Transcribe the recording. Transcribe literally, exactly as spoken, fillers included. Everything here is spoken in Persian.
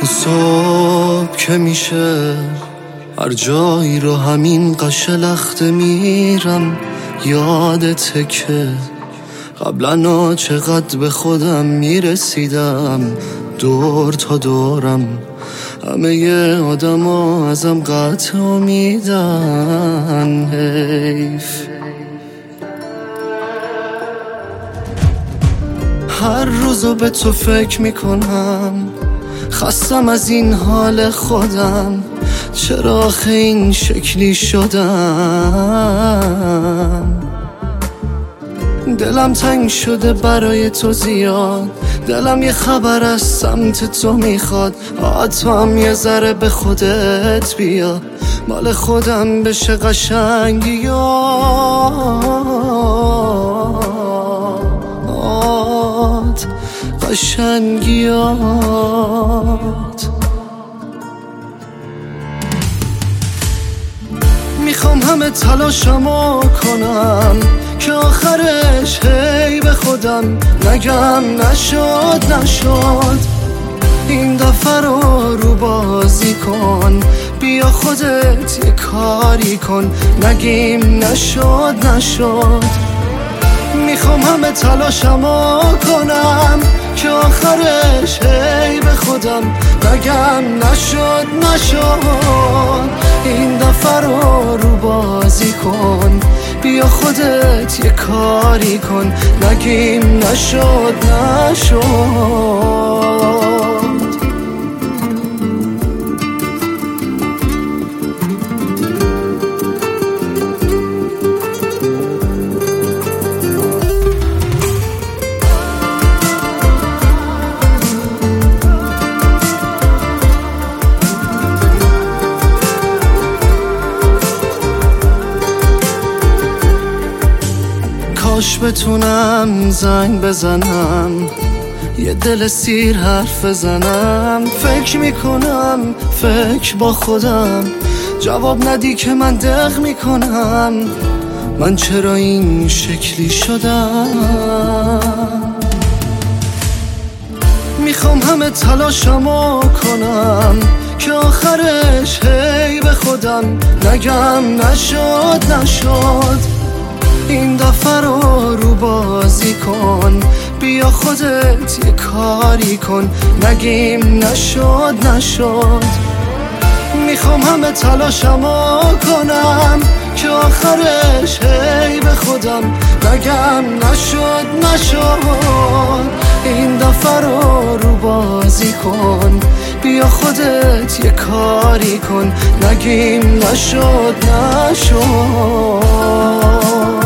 صبح که میشه هر جایی رو همین قشلخته میرم، یادته که قبلا چقدر به خودم میرسیدم، دور تا دورم همه ی آدم ها ازم قطع امیدن. حیف هر روزو به تو فکر میکنم، خستم از این حال خودم، چرا آخه این شکلی شدم. دلم تنگ شده برای تو زیاد، دلم یه خبر از سمت تو میخواد، تو هم یه ذره به خودت بیا، مال خودم بشه قشنگیات قشنگیات. میخوام همه تلاشمو کنم که آخرش هی به خودم نگم نشد نشد. این دفعه رو رو بازی کن، بیا خودت یه کاری کن، نگیم نشد نشد. میخوام همه تلاشمو کنم که آخرش هی به خودم نگم نشد نشد. این دفعه رو رو بازی کن، بیا خودت یه کاری کن، نگیم نشد نشد. کاش بتونم زنگ بزنم، یه دل سیر حرف بزنم. فکر میکنم فکر با خودم، جواب ندی که من دق میکنم، من چرا این شکلی شدم. میخوام همه تلاشمو کنم که آخرش هی به خودم نگم نشد نشد. این دفعه رو رو بازی کن، بیا خودت یه کاری کن، نگیم نشد نشد. میخوام همه تلاشمو کنم که آخرش هی به خودم نگم نشد نشد. این دفعه رو رو بازی کن، بیا خودت یه کاری کن، نگیم نشد نشد.